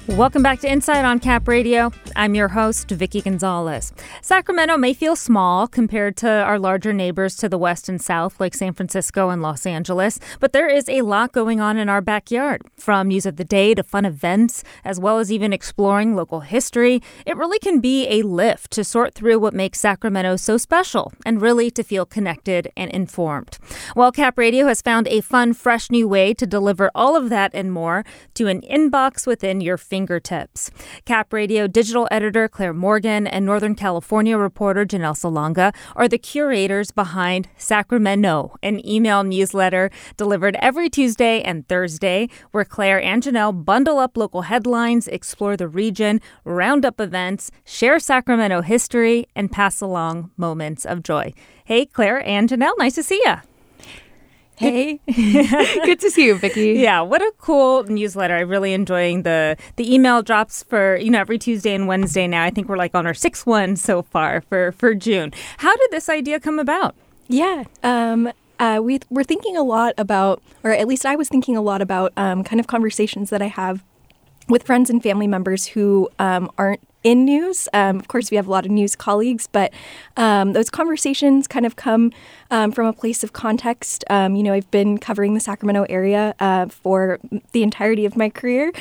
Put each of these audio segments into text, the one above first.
Welcome back to Insight on Cap Radio. I'm your host, Vicky Gonzalez. Sacramento may feel small compared to our larger neighbors to the west and south, like San Francisco and Los Angeles, but there is a lot going on in our backyard. From news of the day to fun events, as well as even exploring local history, it really can be a lift to sort through what makes Sacramento so special and really to feel connected and informed. Well, Cap Radio has found a fun, fresh new way to deliver all of that and more to an inbox within your fingertips. Cap Radio digital editor Claire Morgan and Northern California reporter Janelle Salonga are the curators behind Sacramento, an email newsletter delivered every Tuesday and Thursday, where Claire and Janelle bundle up local headlines, explore the region, round up events, share Sacramento history, and pass along moments of joy. Hey, Claire and Janelle, nice to see you. Hey. Good to see you, Vicky. Yeah, what a cool newsletter. I'm really enjoying the email drops for, every Tuesday and Wednesday now. I think we're like on our sixth one so far for June. How did this idea come about? Yeah, we're thinking a lot about, or at least I was thinking a lot about kind of conversations that I have with friends and family members who aren't in news. Of course, we have a lot of news colleagues, but those conversations kind of come from a place of context. I've been covering the Sacramento area for the entirety of my career.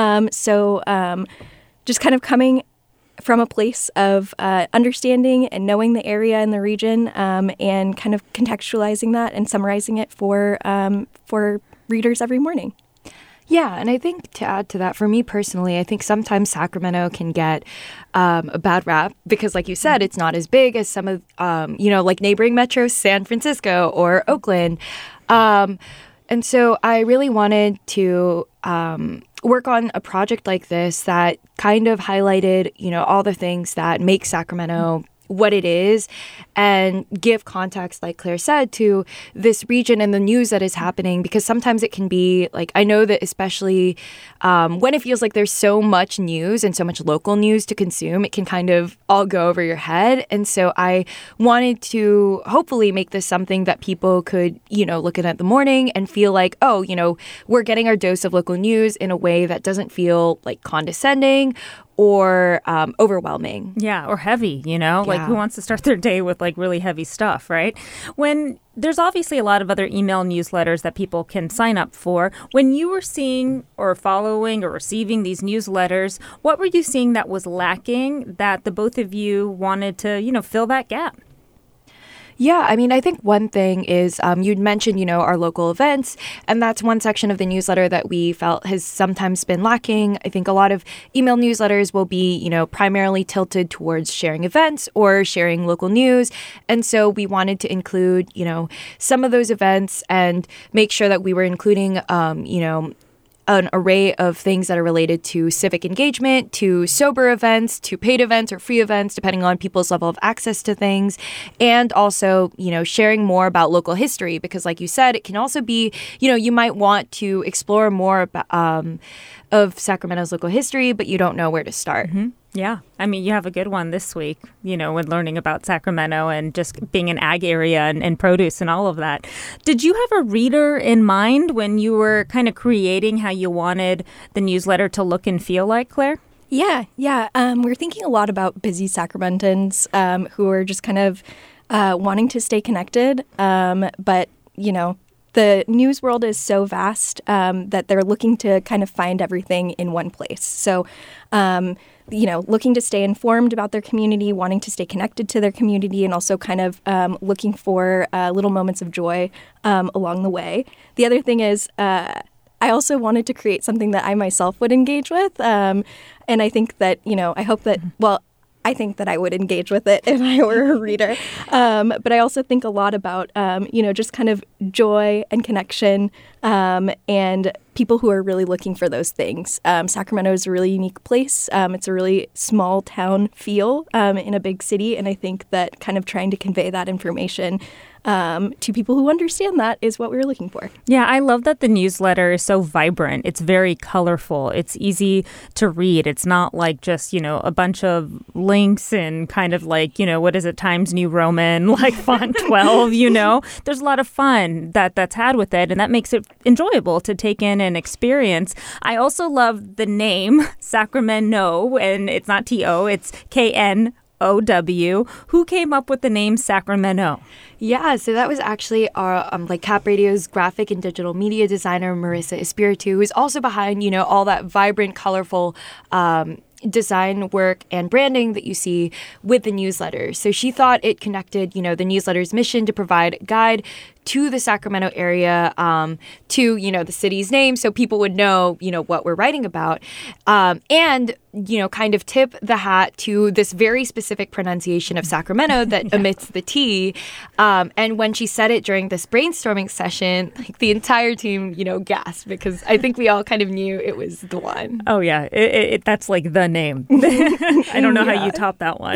So just kind of coming from a place of understanding and knowing the area and the region and kind of contextualizing that and summarizing it for readers every morning. Yeah, and I think to add to that, for me personally, I think sometimes Sacramento can get a bad rap because, like you said, it's not as big as some of, like neighboring metros, San Francisco or Oakland. And so I really wanted to work on a project like this that kind of highlighted, all the things that make Sacramento what it is and give context, like Claire said, to this region and the news that is happening, because sometimes it can be like, I know that especially when it feels like there's so much news and so much local news to consume, it can kind of all go over your head. And so I wanted to hopefully make this something that people could, look at the morning and feel like, oh, we're getting our dose of local news in a way that doesn't feel like condescending or overwhelming. Yeah, or heavy, like who wants to start their day with like really heavy stuff, right? When there's obviously a lot of other email newsletters that people can sign up for. When you were seeing or following or receiving these newsletters, what were you seeing that was lacking that the both of you wanted to, fill that gap? Yeah, I mean, I think one thing is you'd mentioned, our local events, and that's one section of the newsletter that we felt has sometimes been lacking. I think a lot of email newsletters will be, primarily tilted towards sharing events or sharing local news. And so we wanted to include, some of those events and make sure that we were including, an array of things that are related to civic engagement, to sober events, to paid events or free events, depending on people's level of access to things, and also, sharing more about local history, because like you said, it can also be, you might want to explore more of Sacramento's local history, but you don't know where to start. Mm-hmm. Yeah. I mean, you have a good one this week, when learning about Sacramento and just being an ag area and produce and all of that. Did you have a reader in mind when you were kind of creating how you wanted the newsletter to look and feel like, Claire? Yeah. We're thinking a lot about busy Sacramentans who are just kind of wanting to stay connected, but, the news world is so vast that they're looking to kind of find everything in one place. So, looking to stay informed about their community, wanting to stay connected to their community, and also kind of looking for little moments of joy along the way. The other thing is I also wanted to create something that I myself would engage with. And I think that, I hope that, I think that I would engage with it if I were a reader. But I also think a lot about, just kind of joy and connection and people who are really looking for those things. Sacramento is a really unique place. It's a really small town feel in a big city. And I think that kind of trying to convey that information to people who understand that is what we were looking for. Yeah, I love that the newsletter is so vibrant. It's very colorful. It's easy to read. It's not like just, a bunch of links and kind of like, what is it, Times New Roman, like font 12, There's a lot of fun that's had with it, and that makes it enjoyable to take in and experience. I also love the name Sacramento, and it's not T-O, it's K-N-O-W. Who came up with the name Sacramento? Yeah, so that was actually our Cap Radio's graphic and digital media designer, Marissa Espiritu, who's also behind, all that vibrant, colorful design work and branding that you see with the newsletter. So she thought it connected, the newsletter's mission to provide a guide to the Sacramento area, to, the city's name, so people would know, what we're writing about. And, kind of tip the hat to this very specific pronunciation of Sacramento that omits the T. And when she said it during this brainstorming session, the entire team, gasped, because I think we all kind of knew it was the one. Oh, yeah. That's like the name. I don't know how you top that one.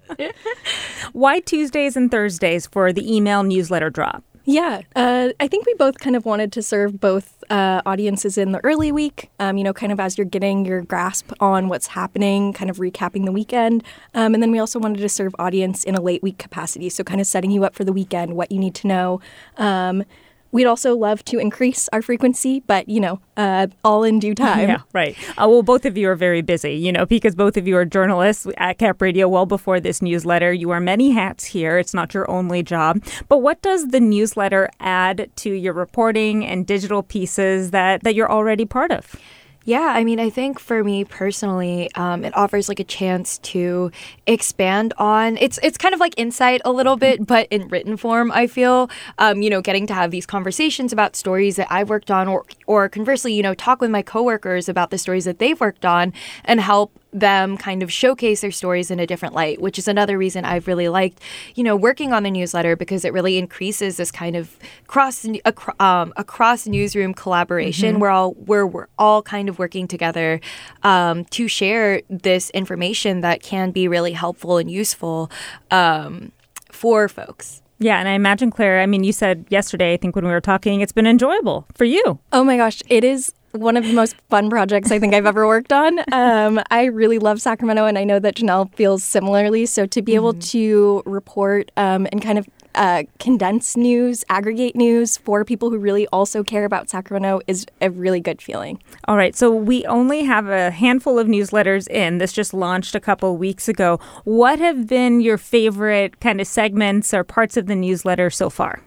Why Tuesdays and Thursdays for the email newsletter drop? Yeah, I think we both kind of wanted to serve both audiences in the early week, kind of as you're getting your grasp on what's happening, kind of recapping the weekend. And then we also wanted to serve audience in a late week capacity, so kind of setting you up for the weekend, what you need to know. We'd also love to increase our frequency, but, all in due time. Yeah, right. Well, both of you are very busy, because both of you are journalists at Cap Radio well before this newsletter. You wear many hats here. It's not your only job. But what does the newsletter add to your reporting and digital pieces that you're already part of? Yeah, I think for me personally, it offers a chance to expand on it's kind of like Insight a little bit, but in written form. I feel, getting to have these conversations about stories that I've worked on, or conversely, talk with my coworkers about the stories that they've worked on and help them kind of showcase their stories in a different light, which is another reason I've really liked, working on the newsletter, because it really increases this kind of across newsroom collaboration where we're all kind of working together to share this information that can be really helpful and useful for folks. Yeah, and I imagine, Claire, you said yesterday, I think when we were talking, it's been enjoyable for you. Oh my gosh, it is one of the most fun projects I think I've ever worked on. I really love Sacramento, and I know that Janelle feels similarly. So to be able to report and kind of condense news, aggregate news for people who really also care about Sacramento is a really good feeling. All right. So we only have a handful of newsletters in. This just launched a couple weeks ago. What have been your favorite kind of segments or parts of the newsletter so far?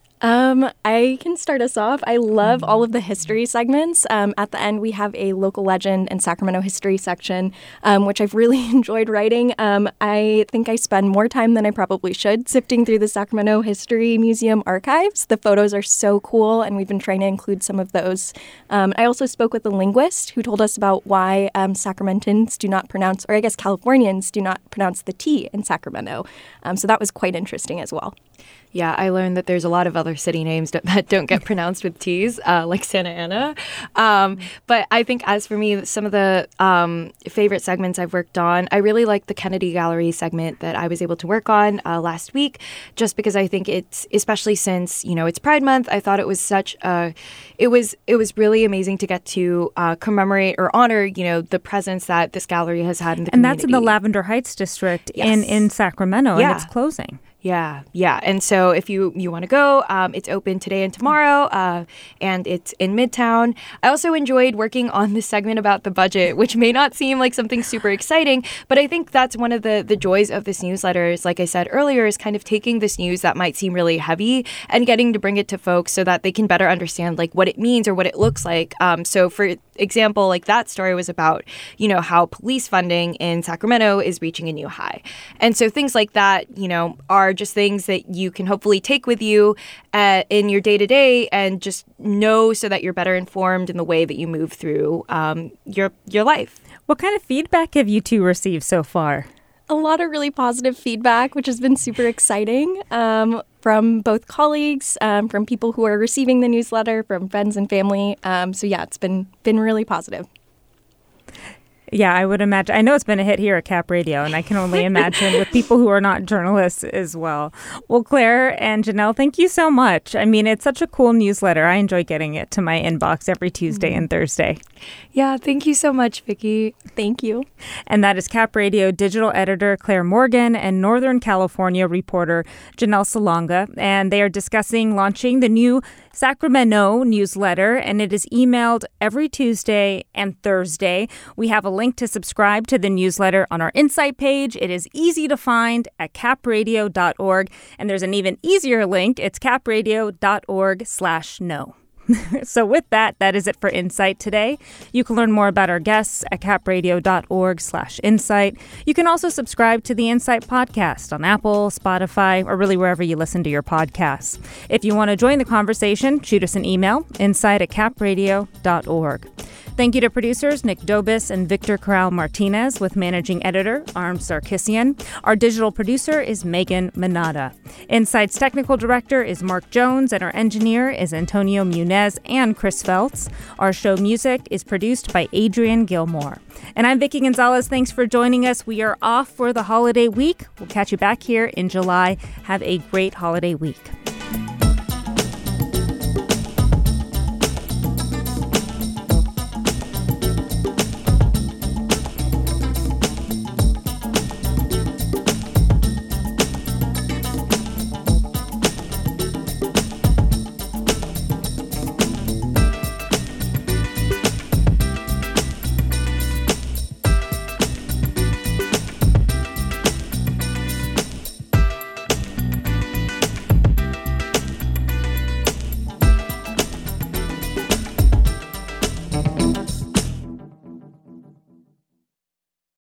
I can start us off. I love all of the history segments. At the end, we have a local legend and Sacramento history section, which I've really enjoyed writing. I think I spend more time than I probably should sifting through the Sacramento History Museum archives. The photos are so cool, and we've been trying to include some of those. I also spoke with a linguist who told us about why Sacramentans do not pronounce, or I guess Californians do not pronounce the T in Sacramento. So that was quite interesting as well. Yeah, I learned that there's a lot of other city names that don't get pronounced with T's, like Santa Ana. But I think as for me, some of the favorite segments I've worked on, I really like the Kennedy Gallery segment that I was able to work on last week, just because I think it's, especially since, it's Pride Month, I thought it was it was really amazing to get to commemorate or honor, the presence that this gallery has had in the community. And that's in the Lavender Heights district in Sacramento, and it's closing. Yeah. And so if you want to go, it's open today and tomorrow, and it's in Midtown. I also enjoyed working on this segment about the budget, which may not seem like something super exciting, but I think that's one of the joys of this newsletter is, like I said earlier, is kind of taking this news that might seem really heavy and getting to bring it to folks so that they can better understand what it means or what it looks like. So for example, that story was about, how police funding in Sacramento is reaching a new high. And so things like that, are just things that you can hopefully take with you in your day-to-day and just know so that you're better informed in the way that you move through your life. What kind of feedback have you two received so far? A lot of really positive feedback, which has been super exciting. From both colleagues, from people who are receiving the newsletter, from friends and family. So yeah, it's been really positive. Yeah, I would imagine. I know it's been a hit here at Cap Radio, and I can only imagine with people who are not journalists as well. Well, Claire and Janelle, thank you so much. It's such a cool newsletter. I enjoy getting it to my inbox every Tuesday and Thursday. Yeah, thank you so much, Vicki. Thank you. And that is Cap Radio digital editor Claire Morgan and Northern California reporter Janelle Salonga. And they are discussing launching the new Sacramento newsletter, and it is emailed every Tuesday and Thursday. We have a link to subscribe to the newsletter on our Insight page. It is easy to find at capradio.org, and there's an even easier link. It's capradio.org/know. So with that is it for Insight today. You can learn more about our guests at capradio.org/insight. You can also subscribe to the Insight podcast on Apple, Spotify, or really wherever you listen to your podcasts. If you want to join the conversation, shoot us an email, insight@capradio.org. Thank you to producers Nick Dobis and Victor Corral-Martinez, with managing editor Arm Sarkissian. Our digital producer is Megan Manada. Insight's technical director is Mark Jones, and our engineer is Antonio Munez and Chris Feltz. Our show music is produced by Adrian Gilmore. And I'm Vicki Gonzalez. Thanks for joining us. We are off for the holiday week. We'll catch you back here in July. Have a great holiday week.